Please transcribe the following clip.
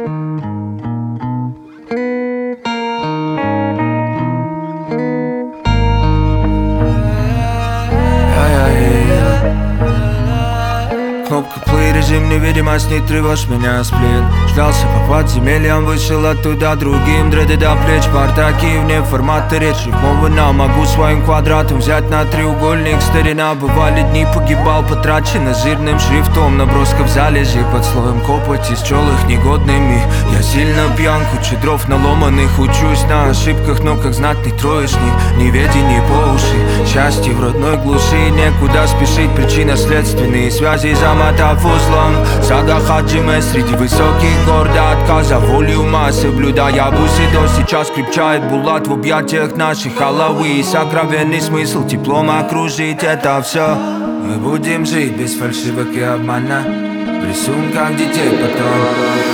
Кнопка play, режим невидимость, не тревожь меня, сплин. Ждался по подземельям, вышел оттуда другим. Дреды до плеч, бардаки, вне формата речи рифмована. Могу своим квадратом взять на треугольник. Старина, бывали дни, погибал, потрачено жирным шрифтом. Наброска в залежи под слоем копоти, счел их негодными. Я сильно пьян, куча дров наломанных. Учусь на ошибках, но как знатный троечник. Неведение по уши, счастье в родной глуши. Некуда спешить, причинно-следственные связи замотав узлом. Сага Хаджиме среди высоких гор до отказа воли ума соблюдая бусидо. Сейчас крепчает булат в объятиях наших Алауи. Сокровенный смысл теплом окружить это все. Мы будем жить без фальшивок и обмана, в рисунках детей потом.